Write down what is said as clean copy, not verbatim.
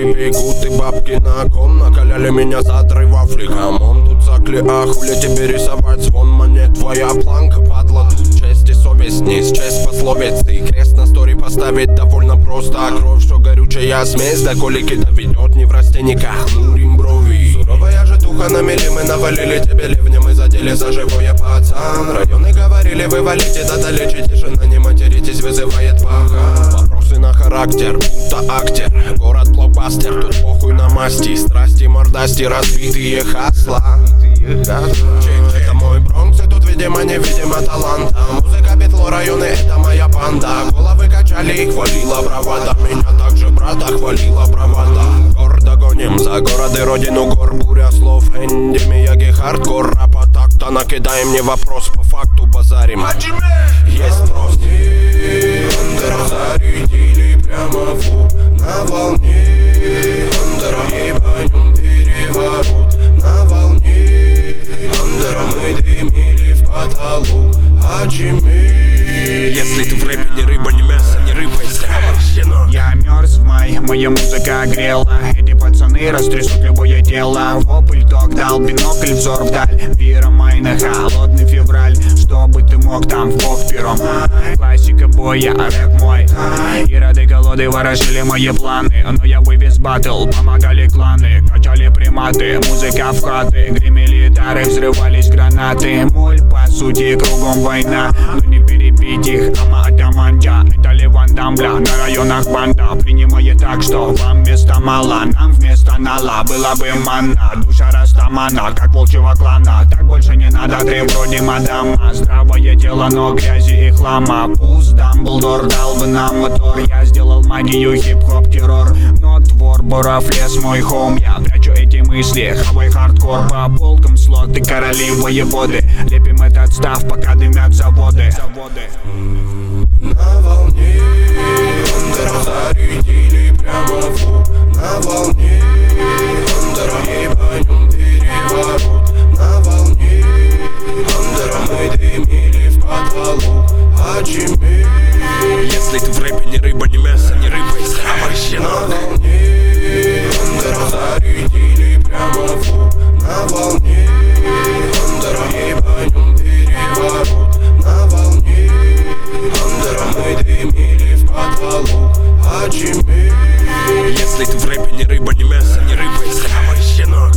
Бабки бегут и бабки на ком. Накаляли меня задры в Африкамон. Тут закли, а хули тебе рисовать? Звон монет, твоя планка, падла. Тут честь и совесть, низ, честь пословицы. Крест на стори поставить довольно просто. А кровь, что горючая смесь, до колики доведет. Не в растенниках, хмурим брови. Суровая же туха на мели, мы навалили тебе ливнем и задели за живое, пацан. Районы говорили, вы валите, да долечите. Тишина, не материтесь, вызывает паха. Вопросы на характер, будто актер. Город блокбастер, тут похуй на масти. Страсти, мордасти, разбитые хасла. Это мой Бронкс, и тут видимо, невидимо таланта. Музыка, бетло, районы, это моя банда. Головы качали и хвалила бравада. Меня также брата хвалила бравада. Гордо гоним за город и родину гор. Буря слов, Энди, Мияги, хардкор. Рапа так-то накидаем, не вопрос, по факту базарим. Есть спрос. Андера зарядили прямо в лоб. На волне Андера ебанем переворот. На волне Андера мы дымили в потолок. Если ты в рэпе не рыба, не мясо, не рыпайся. Я мерз в май, моя музыка грела. Эти пацаны растрясут любое дело. Вопль ток дал, бинокль взор вдаль. Вера майна, холодный февраль. Чтобы ты мог там в бок пером. Классика боя, рэп мой. И рады колоды ворошили мои планы. Но я вывез баттл, помогали кланы. Качали приматы, музыка в хаты. Гремели гитары, взрывались гранаты. Моль, по сути, кругом война. Но не перебить их, атамандя. Это Ливан Дамбля, на районах банда. Принимает так, что вам места мало. Нам вместо нала была бы манна. Душа растамана, как волчьего клана. Так больше не надо, ты вроде мадама. Здравое тело, но грязи и хлама. Пусть Дамблдор дал бы нам мотор. Я сделал магию, хип-хоп, террор. Но двор, Боров, лес, мой хоум. Я прячу эти мысли, хавай хардкор. По полкам слот, ты короли, воеводы. Лепим этот став, пока дымят заводы. На волне Андера зарядили прямо в лоб. На волне Андера ебанем переворот. На волне Андера мы дымили в потолок. Если ты в рэпе не рыба, не мясо, не рыпайся. На волне Андера зарядили прямо в лоб. На волне Андера ебанем переворот. На волне Андера мы дымили в потолок. Если ты в рэпе не рыба, не мясо, не рыпайся. Щенок.